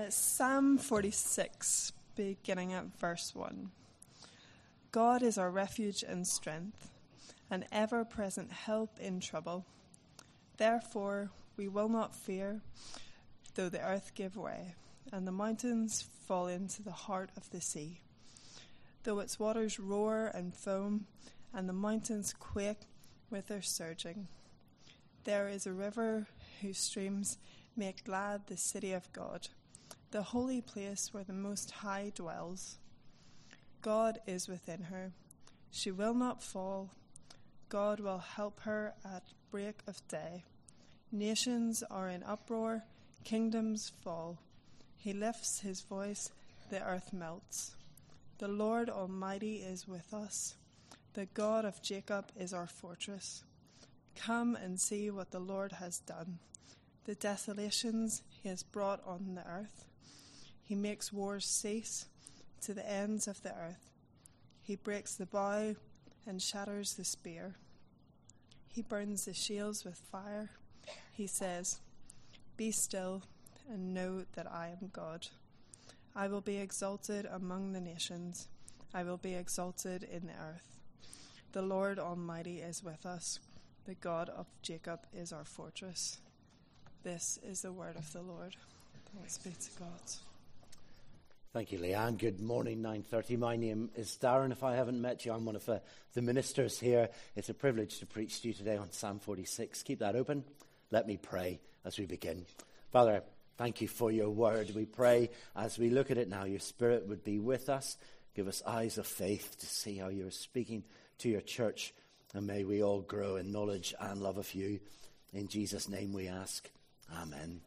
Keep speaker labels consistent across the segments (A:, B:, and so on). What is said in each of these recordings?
A: Psalm 46, beginning at verse 1. God is our refuge and strength, an ever-present help in trouble. Therefore we will not fear, though the earth give way, and the mountains fall into the heart of the sea. Though its waters roar and foam, and the mountains quake with their surging. There is a river whose streams make glad the city of God, the holy place where the Most High dwells. God is within her. She will not fall. God will help her at break of day. Nations are in uproar, kingdoms fall. He lifts his voice, the earth melts. The Lord Almighty is with us. The God of Jacob is our fortress. Come and see what the Lord has done, the desolations he has brought on the earth. He makes wars cease to the ends of the earth. He breaks the bow and shatters the spear. He burns the shields with fire. He says, "Be still and know that I am God. I will be exalted among the nations. I will be exalted in the earth. The Lord Almighty is with us. The God of Jacob is our fortress." This is the word of the Lord. Thanks be to God.
B: Thank you, Leanne. Good morning, 9:30. My name is Darren. If I haven't met you, I'm one of the ministers here. It's a privilege to preach to you today on Psalm 46. Keep that open. Let me pray as we begin. Father, thank you for your word. We pray as we look at it now, your Spirit would be with us. Give us eyes of faith to see how you're speaking to your church. And may we all grow in knowledge and love of you. In Jesus' name we ask. Amen.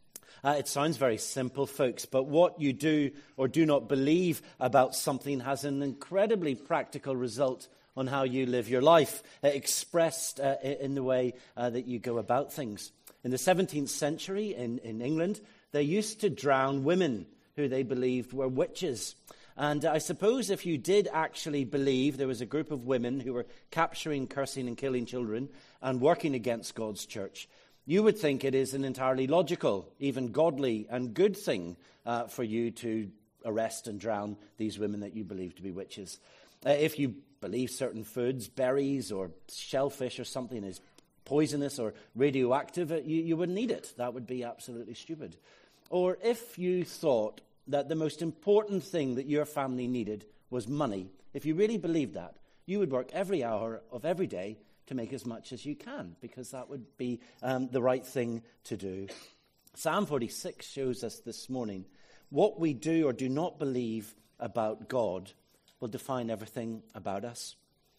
B: It sounds very simple, folks, but what you do or do not believe about something has an incredibly practical result on how you live your life, expressed in the way that you go about things. In the 17th century in England, they used to drown women who they believed were witches. And I suppose if you did actually believe there was a group of women who were capturing, cursing and killing children and working against God's church, you would think it is an entirely logical, even godly and good thing for you to arrest and drown these women that you believe to be witches. If you believe certain foods, berries or shellfish or something is poisonous or radioactive, you wouldn't eat it. That would be absolutely stupid. Or if you thought that the most important thing that your family needed was money, if you really believed that, you would work every hour of every day to make as much as you can, because that would be the right thing to do. Psalm 46 shows us this morning what we do or do not believe about God will define everything about us.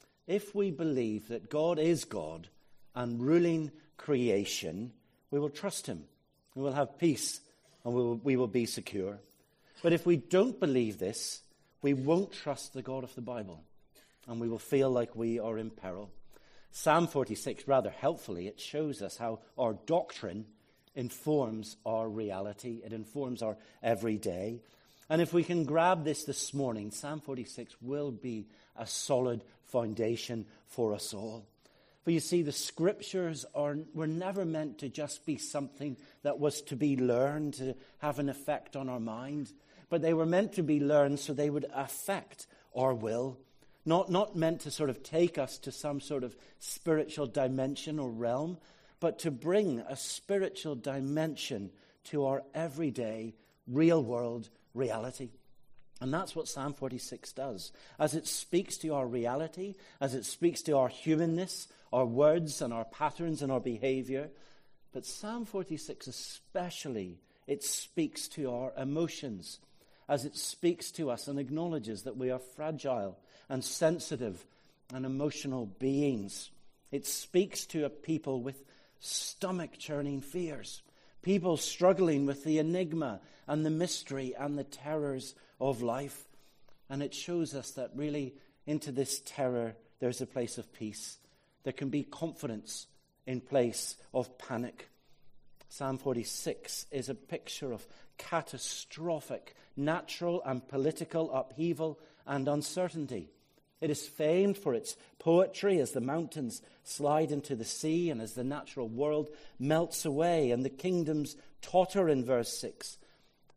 B: If we believe that God is God and ruling creation, we will trust him, we will have peace, and we will be secure. But if we don't believe this, we won't trust the God of the Bible, and we will feel like we are in peril. Psalm 46, rather helpfully, it shows us how our doctrine informs our reality. It informs our everyday. And if we can grab this morning, Psalm 46 will be a solid foundation for us all. For you see, the scriptures were never meant to just be something that was to be learned, to have an effect on our mind. But they were meant to be learned so they would affect our will. Not meant to sort of take us to some sort of spiritual dimension or realm, but to bring a spiritual dimension to our everyday, real-world reality. And that's what Psalm 46 does. As it speaks to our reality, as it speaks to our humanness, our words and our patterns and our behavior, but Psalm 46 especially, it speaks to our emotions, as it speaks to us and acknowledges that we are fragile and sensitive and emotional beings. It speaks to a people with stomach-churning fears, people struggling with the enigma and the mystery and the terrors of life. And it shows us that really into this terror there's a place of peace. There can be confidence in place of panic. Psalm 46 is a picture of catastrophic natural and political upheaval and uncertainty. It is famed for its poetry as the mountains slide into the sea and as the natural world melts away and the kingdoms totter in verse 6.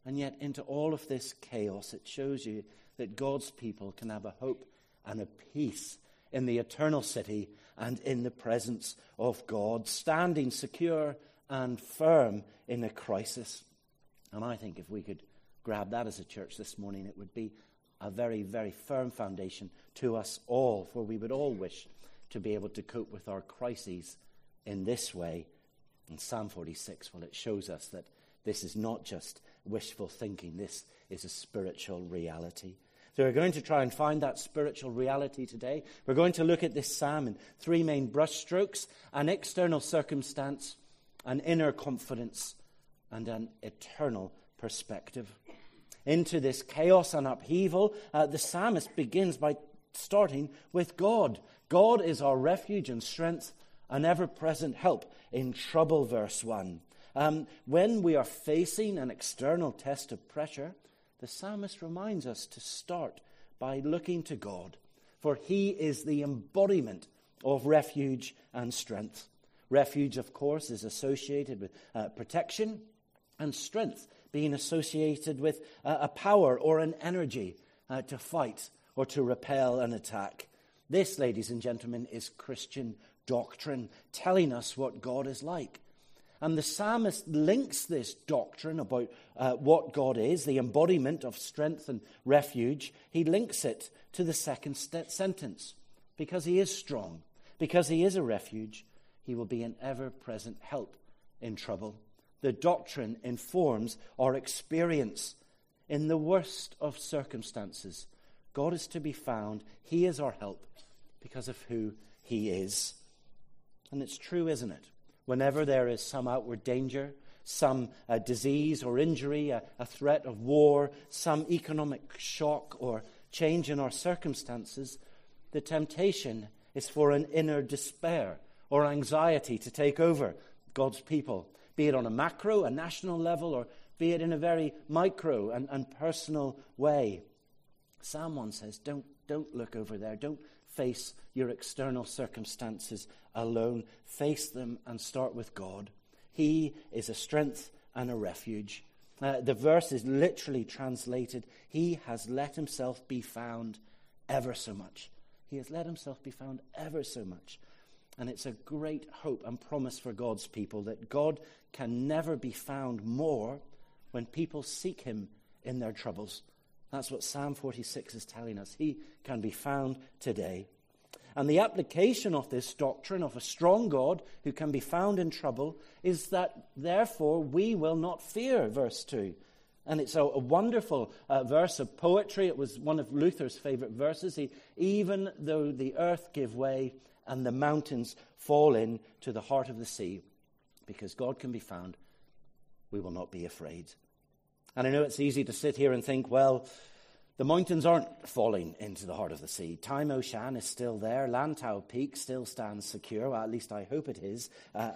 B: And yet into all of this chaos, it shows you that God's people can have a hope and a peace in the eternal city and in the presence of God, standing secure and firm in a crisis. And I think if we could grab that as a church this morning, it would be a very, very firm foundation to us all, for we would all wish to be able to cope with our crises in this way. And Psalm 46, well, it shows us that this is not just wishful thinking. This is a spiritual reality. So we're going to try and find that spiritual reality today. We're going to look at this psalm in three main brushstrokes: an external circumstance, an inner confidence, and an eternal perspective. Into this chaos and upheaval, the psalmist begins by starting with God. God is our refuge and strength, an ever-present help in trouble, verse 1. When we are facing an external test of pressure, the psalmist reminds us to start by looking to God, for he is the embodiment of refuge and strength. Refuge, of course, is associated with protection, and strength being associated with a power or an energy to fight or to repel an attack. This, ladies and gentlemen, is Christian doctrine, telling us what God is like. And the psalmist links this doctrine about what God is, the embodiment of strength and refuge. He links it to the second sentence. Because he is strong, because he is a refuge, he will be an ever-present help in trouble. The doctrine informs our experience. In the worst of circumstances, God is to be found. He is our help because of who he is. And it's true, isn't it? Whenever there is some outward danger, some disease or injury, a threat of war, some economic shock or change in our circumstances, the temptation is for an inner despair or anxiety to take over God's people, be it on a macro, a national level, or be it in a very micro and personal way. Psalm 1 says, don't look over there. Don't face your external circumstances alone. Face them and start with God. He is a strength and a refuge. The verse is literally translated, he has let himself be found ever so much. He has let himself be found ever so much. And it's a great hope and promise for God's people that God can never be found more when people seek him in their troubles. That's what Psalm 46 is telling us. He can be found today. And the application of this doctrine of a strong God who can be found in trouble is that, therefore, we will not fear, verse 2. And it's a wonderful verse of poetry. It was one of Luther's favorite verses. Even though the earth give way and the mountains fall in to the heart of the sea, because God can be found, we will not be afraid. And I know it's easy to sit here and think, well, the mountains aren't falling into the heart of the sea. Time O'Shan is still there. Lantau Peak still stands secure. Well, at least I hope it is,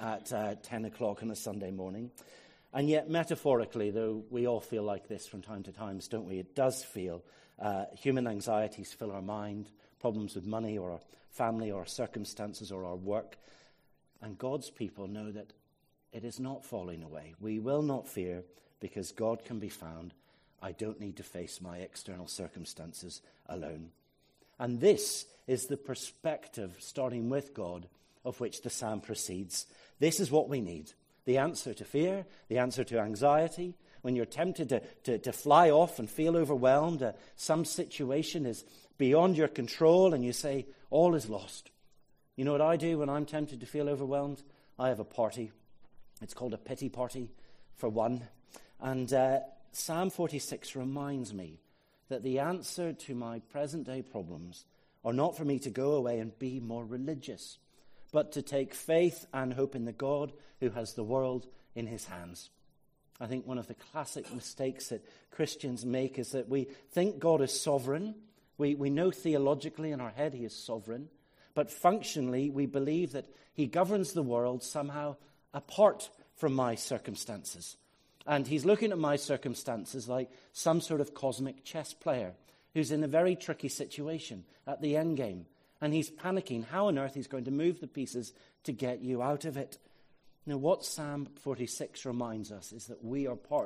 B: at 10 o'clock on a Sunday morning. And yet, metaphorically, though we all feel like this from time to time, don't we? It does feel human anxieties fill our mind, problems with money or our family or our circumstances or our work. And God's people know that it is not falling away. We will not fear because God can be found. I don't need to face my external circumstances alone. And this is the perspective, starting with God, of which the psalm proceeds. This is what we need. The answer to fear, the answer to anxiety. When you're tempted to fly off and feel overwhelmed, some situation is beyond your control and you say, all is lost. You know what I do when I'm tempted to feel overwhelmed? I have a party. It's called a pity party, for one. And Psalm 46 reminds me that the answer to my present-day problems are not for me to go away and be more religious, but to take faith and hope in the God who has the world in his hands. I think one of the classic mistakes that Christians make is that we think God is sovereign. We know theologically in our head he is sovereign, but functionally we believe that he governs the world somehow apart from my circumstances. And he's looking at my circumstances like some sort of cosmic chess player who's in a very tricky situation at the end game. And he's panicking how on earth he's going to move the pieces to get you out of it. Now, what Psalm 46 reminds us is that we are part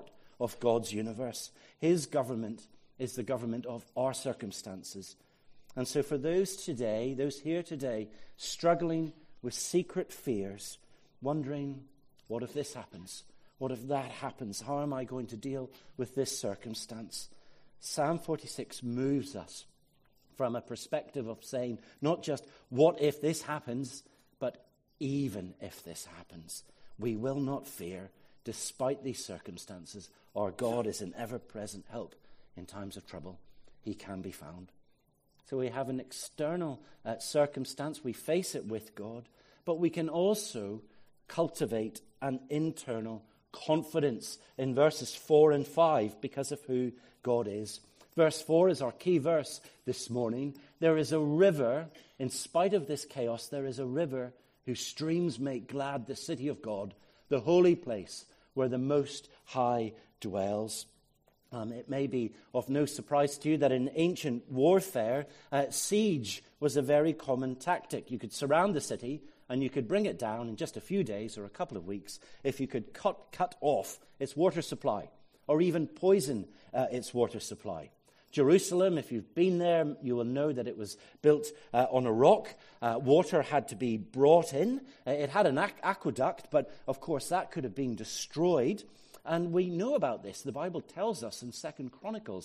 B: of God's universe. His government is the government of our circumstances. And so for those here today, struggling with secret fears, wondering, what if this happens? What if that happens? How am I going to deal with this circumstance? Psalm 46 moves us from a perspective of saying, not just, what if this happens, but even if this happens, we will not fear. Despite these circumstances, our God is an ever-present help in times of trouble. He can be found. So we have an external circumstance. We face it with God, but we can also cultivate an internal confidence in verses 4 and 5 because of who God is. Verse 4 is our key verse this morning. There is a river, in spite of this chaos, there is a river whose streams make glad the city of God, the holy place where the Most High dwells. It may be of no surprise to you that in ancient warfare, siege was a very common tactic. You could surround the city and you could bring it down in just a few days or a couple of weeks if you could cut off its water supply or even poison its water supply. Jerusalem, if you've been there, you will know that it was built on a rock. Water had to be brought in. It had an aqueduct, but of course that could have been destroyed. And we know about this. The Bible tells us in 2 Chronicles,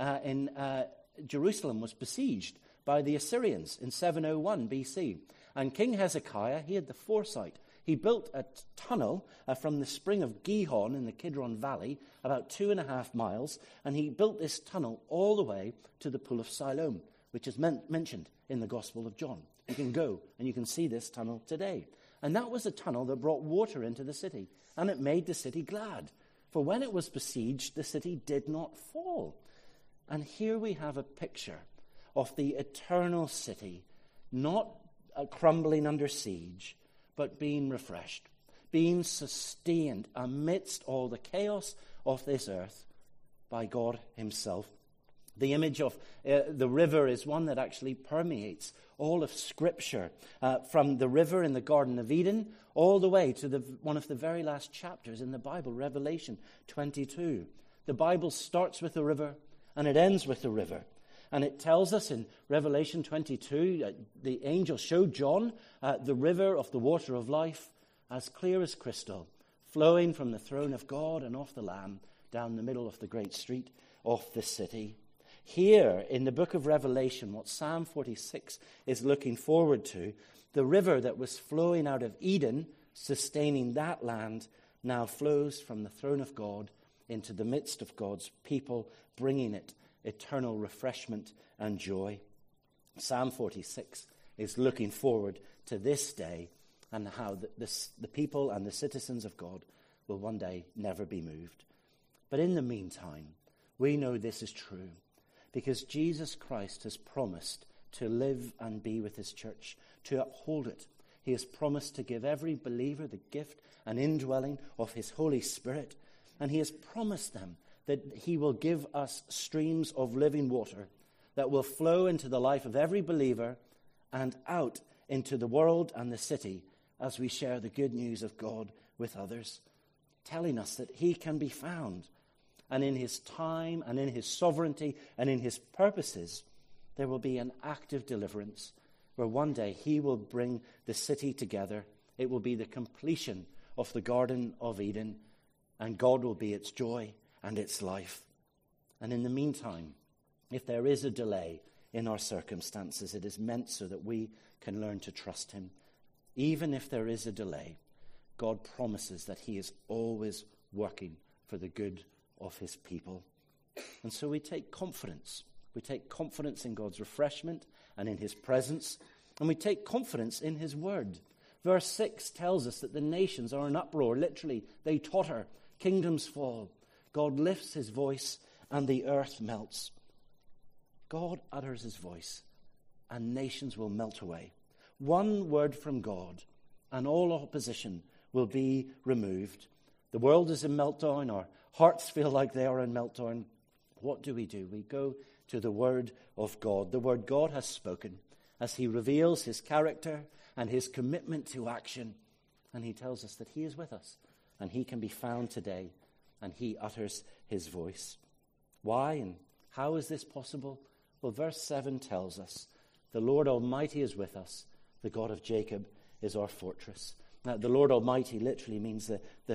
B: Jerusalem was besieged by the Assyrians in 701 BC. And King Hezekiah, he had the foresight. He built a tunnel from the spring of Gihon in the Kidron Valley, about 2.5 miles, and he built this tunnel all the way to the Pool of Siloam, which is mentioned in the Gospel of John. You can go and you can see this tunnel today. And that was a tunnel that brought water into the city, and it made the city glad. For when it was besieged, the city did not fall. And here we have a picture of the eternal city, not crumbling under siege, but being refreshed, being sustained amidst all the chaos of this earth by God himself. The image of the river is one that actually permeates all of Scripture, from the river in the Garden of Eden all the way to one of the very last chapters in the Bible, Revelation 22. The Bible starts with the river and it ends with the river. And it tells us in Revelation 22, the angel showed John the river of the water of life, as clear as crystal, flowing from the throne of God and of the Lamb down the middle of the great street of the city. Here in the book of Revelation, what Psalm 46 is looking forward to, the river that was flowing out of Eden, sustaining that land, now flows from the throne of God into the midst of God's people, bringing it eternal refreshment and joy. Psalm 46 is looking forward to this day and how the people and the citizens of God will one day never be moved. But in the meantime, we know this is true because Jesus Christ has promised to live and be with his church, to uphold it. He has promised to give every believer the gift and indwelling of his Holy Spirit, and he has promised them that he will give us streams of living water that will flow into the life of every believer and out into the world and the city as we share the good news of God with others, telling us that he can be found. And in his time and in his sovereignty and in his purposes, there will be an active deliverance where one day he will bring the city together. It will be the completion of the Garden of Eden, and God will be its joy and its life. And in the meantime, if there is a delay in our circumstances, it is meant so that we can learn to trust him. Even if there is a delay, God promises that he is always working for the good of his people. And so we take confidence. We take confidence in God's refreshment and in his presence, and we take confidence in his word. Verse 6 tells us that the nations are in uproar. Literally, they totter. Kingdoms fall. God lifts his voice and the earth melts. God utters his voice and nations will melt away. One word from God and all opposition will be removed. The world is in meltdown. Our hearts feel like they are in meltdown. What do? We go to the word of God. The word God has spoken as he reveals his character and his commitment to action. And he tells us that he is with us and he can be found today. and he utters his voice. Why and how is this possible? Well, verse 7 tells us, the Lord Almighty is with us. The God of Jacob is our fortress. Now, the Lord Almighty literally means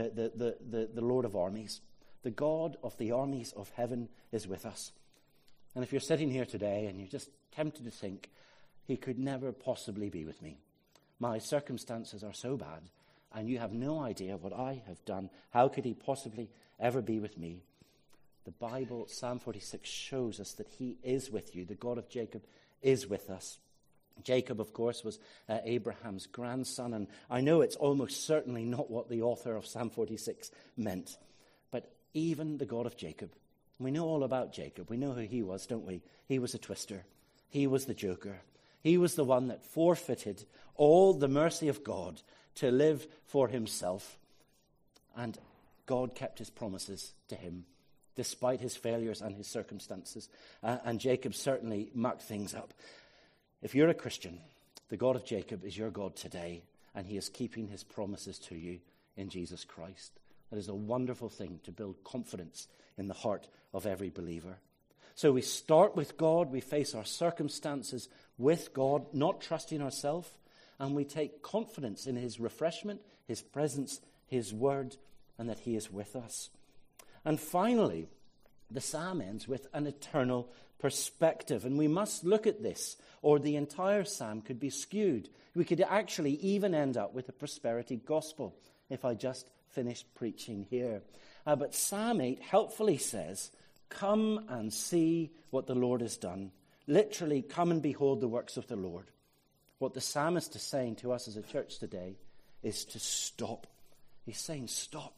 B: the Lord of armies. The God of the armies of heaven is with us. And if you're sitting here today and you're just tempted to think, he could never possibly be with me. My circumstances are so bad, and you have no idea what I have done. How could he possibly ever be with me? The Bible, Psalm 46, shows us that he is with you. The God of Jacob is with us. Jacob, of course, was Abraham's grandson, and I know it's almost certainly not what the author of Psalm 46 meant. But even the God of Jacob, we know all about Jacob. We know who he was, don't we? He was a twister. He was the joker. He was the one that forfeited all the mercy of God to live for himself. And God kept his promises to him, despite his failures and his circumstances. And Jacob certainly mucked things up. If you're a Christian, the God of Jacob is your God today, and he is keeping his promises to you in Jesus Christ. That is a wonderful thing to build confidence in the heart of every believer. So we start with God, we face our circumstances with God, not trusting ourselves, and we take confidence in his refreshment, his presence, his word, and that he is with us. And finally, the psalm ends with an eternal perspective, and we must look at this, or the entire psalm could be skewed. We could actually even end up with a prosperity gospel, if I just finished preaching here. But Psalm 8 helpfully says, come and see what the Lord has done. Literally, come and behold the works of the Lord. What the psalmist is saying to us as a church today is to stop. He's saying stop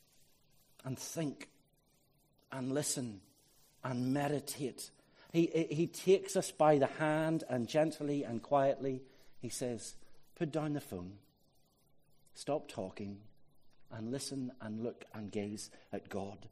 B: and think and listen and meditate. He takes us by the hand, and gently and quietly he says, put down the phone, stop talking, and listen and look and gaze at God.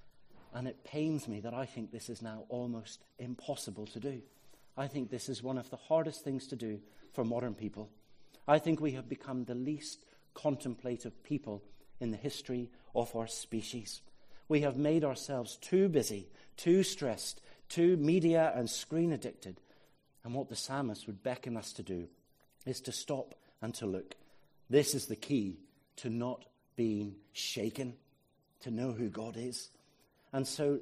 B: And it pains me that I think this is now almost impossible to do. I think this is one of the hardest things to do for modern people. I think we have become the least contemplative people in the history of our species. We have made ourselves too busy, too stressed, too media and screen addicted. And what the psalmist would beckon us to do is to stop and to look. This is the key to not being shaken, to know who God is. And so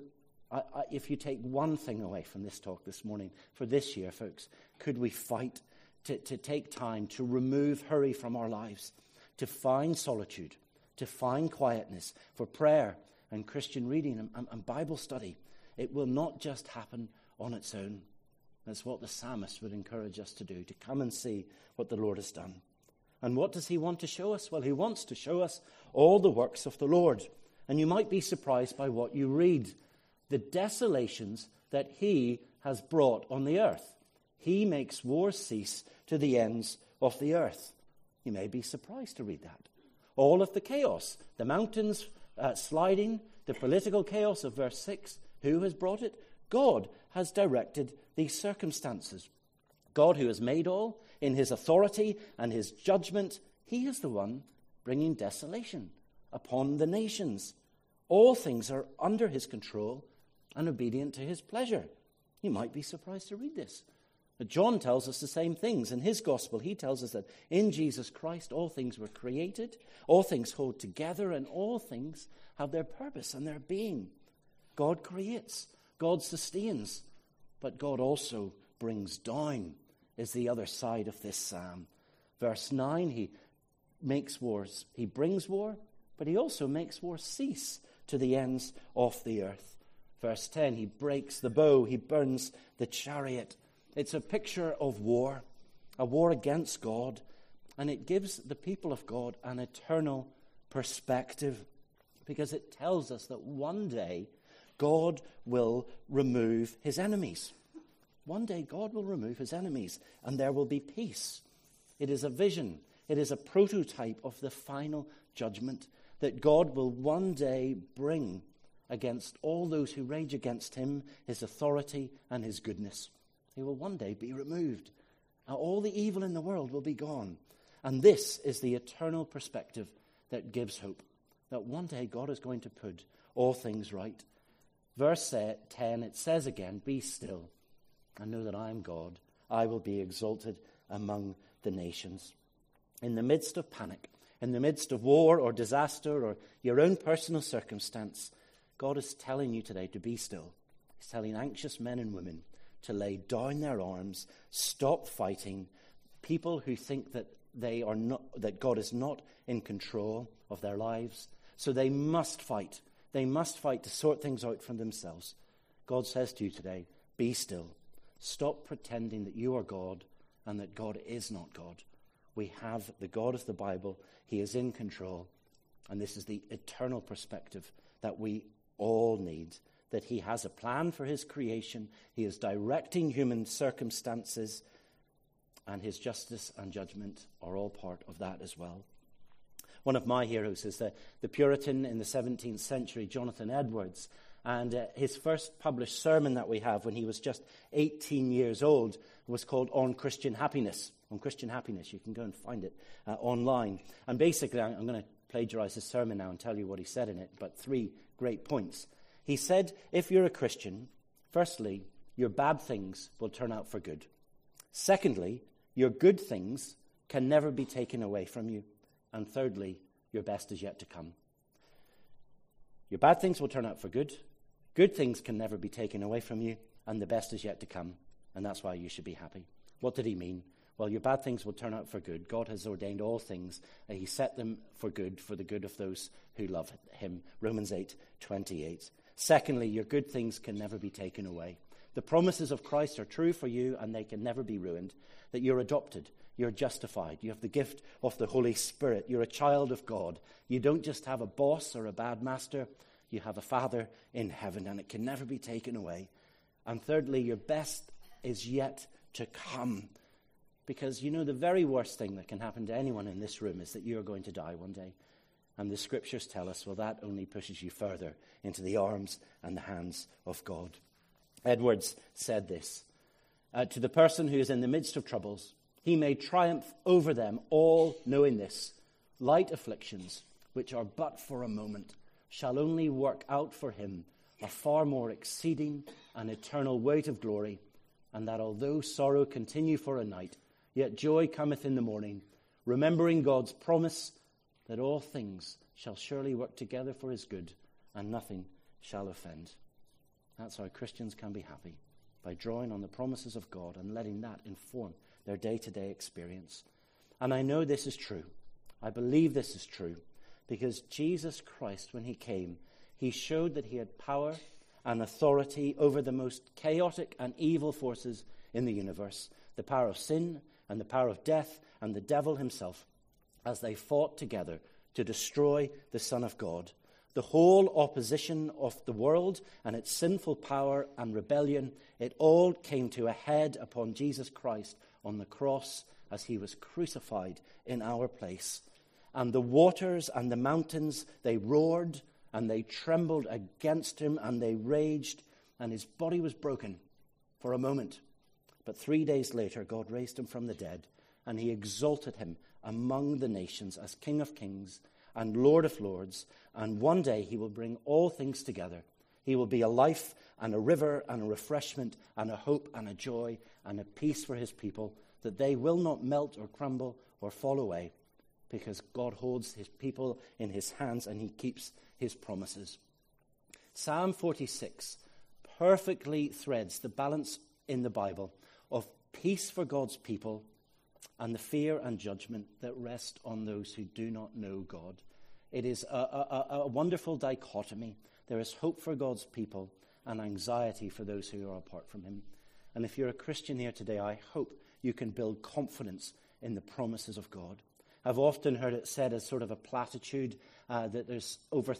B: if you take one thing away from this talk this morning, for this year, folks, could we fight to take time to remove hurry from our lives, to find solitude, to find quietness for prayer and Christian reading and Bible study. It will not just happen on its own. That's what the psalmist would encourage us to do, to come and see what the Lord has done. And what does he want to show us? Well, he wants to show us all the works of the Lord. And you might be surprised by what you read. The desolations that he has brought on the earth. He makes wars cease to the ends of the earth. You may be surprised to read that. All of the chaos, the mountains sliding, the political chaos of verse 6, who has brought it? God has directed these circumstances. God, who has made all, in his authority and his judgment, he is the one bringing desolation upon the nations. All things are under his control and obedient to his pleasure. You might be surprised to read this. But John tells us the same things. In his gospel, he tells us that in Jesus Christ all things were created, all things hold together, and all things have their purpose and their being. God creates, God sustains, but God also brings down, is the other side of this psalm. Verse 9, he makes wars. He brings war, but he also makes war cease to the ends of the earth. Verse 10, he breaks the bow, he burns the chariot. It's a picture of war, a war against God, and it gives the people of God an eternal perspective, because it tells us that one day God will remove his enemies. One day God will remove his enemies, and there will be peace. It is a vision. It is a prototype of the final judgment that God will one day bring against all those who rage against him, his authority, and his goodness. He will one day be removed. All the evil in the world will be gone. And this is the eternal perspective that gives hope, that one day God is going to put all things right. Verse 10, it says again, be still and know that I am God. I will be exalted among the nations. In the midst of panic, in the midst of war or disaster or your own personal circumstance, God is telling you today to be still. He's telling anxious men and women to lay down their arms, stop fighting. People who think that that God is not in control of their lives, so they must fight. They must fight to sort things out for themselves. God says to you today, be still. Stop pretending that you are God and that God is not God. We have the God of the Bible. He is in control. And this is the eternal perspective that we all need, that he has a plan for his creation. He is directing human circumstances, and his justice and judgment are all part of that as well. One of my heroes is the Puritan in the 17th century, Jonathan Edwards. And his first published sermon that we have when he was just 18 years old was called On Christian Happiness. On Christian Happiness. You can go and find it online. And basically, I'm going to plagiarize his sermon now and tell you what he said in it, but 3 great points. He said, if you're a Christian, firstly, your bad things will turn out for good. Secondly, your good things can never be taken away from you. And thirdly, your best is yet to come. Your bad things will turn out for good. Good things can never be taken away from you. And the best is yet to come. And that's why you should be happy. What did he mean? Well, your bad things will turn out for good. God has ordained all things. And he set them for the good of those who love him. Romans 8:28. Secondly, your good things can never be taken away. The promises of Christ are true for you, and they can never be ruined. That you're adopted. You're justified. You have the gift of the Holy Spirit. You're a child of God. You don't just have a boss or a bad master. You have a Father in heaven, and it can never be taken away. And thirdly, your best is yet to come. Because, you know, the very worst thing that can happen to anyone in this room is that you're going to die one day. And the scriptures tell us, well, that only pushes you further into the arms and the hands of God. Edwards said this, to the person who is in the midst of troubles, he may triumph over them all, knowing this, light afflictions, which are but for a moment, shall only work out for him a far more exceeding and eternal weight of glory, and that although sorrow continue for a night, yet joy cometh in the morning, remembering God's promise that all things shall surely work together for his good, and nothing shall offend. That's how Christians can be happy, by drawing on the promises of God and letting that inform their day-to-day experience. And I know this is true. I believe this is true, because Jesus Christ, when he came, he showed that he had power and authority over the most chaotic and evil forces in the universe, the power of sin and the power of death and the devil himself, as they fought together to destroy the Son of God. The whole opposition of the world and its sinful power and rebellion, it all came to a head upon Jesus Christ on the cross as he was crucified in our place. And the waters and the mountains, they roared and they trembled against him and they raged, and his body was broken for a moment. But 3 days later, God raised him from the dead, and he exalted him among the nations as King of Kings and Lord of Lords. And one day he will bring all things together. He will be a life and a river and a refreshment and a hope and a joy and a peace for his people, that they will not melt or crumble or fall away, because God holds his people in his hands and he keeps his promises. Psalm 46 perfectly threads the balance in the Bible of peace for God's people and the fear and judgment that rest on those who do not know God. It is a wonderful dichotomy. There is hope for God's people and anxiety for those who are apart from him. And if you're a Christian here today, I hope you can build confidence in the promises of God. I've often heard it said as sort of a platitude that there's over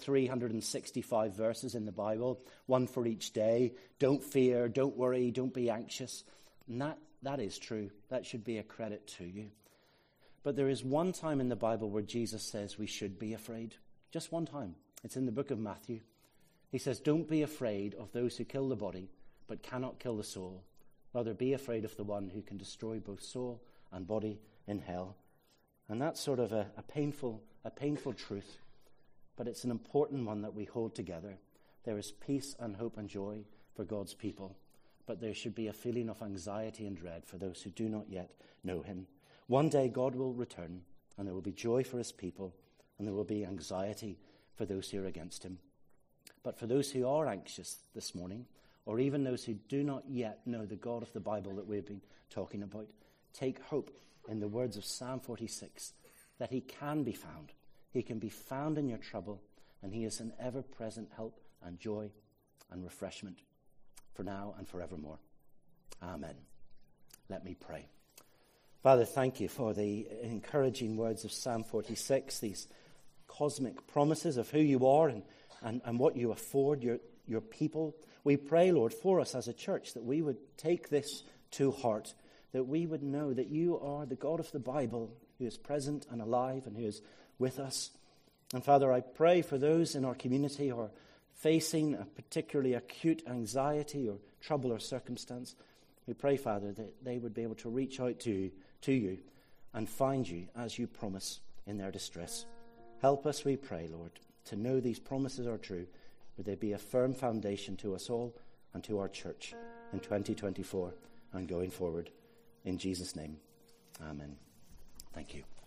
B: 365 verses in the Bible, one for each day. Don't fear, don't worry, don't be anxious. And that is true. That should be a credit to you. But there is one time in the Bible where Jesus says we should be afraid. Just one time. It's in the book of Matthew. He says, don't be afraid of those who kill the body, but cannot kill the soul. Rather, be afraid of the one who can destroy both soul and body in hell. And that's sort of a painful truth. but it's an important one that we hold together. There is peace and hope and joy for God's people, but there should be a feeling of anxiety and dread for those who do not yet know him. One day God will return, and there will be joy for his people, and there will be anxiety for those who are against him. But for those who are anxious this morning, or even those who do not yet know the God of the Bible that we've been talking about, take hope in the words of Psalm 46, that he can be found. He can be found in your trouble, and he is an ever-present help and joy and refreshment for now and forevermore. Amen. Let me pray. Father, thank you for the encouraging words of Psalm 46, these cosmic promises of who you are and what you afford your people. We pray, Lord, for us as a church, that we would take this to heart, that we would know that you are the God of the Bible, who is present and alive and who is with us. And Father, I pray for those in our community who are facing a particularly acute anxiety or trouble or circumstance. We pray, Father, that they would be able to reach out to you and find you as you promise in their distress. Help us, we pray, Lord, to know these promises are true. Would they be a firm foundation to us all and to our church in 2024 and going forward. In Jesus' name, amen. Thank you.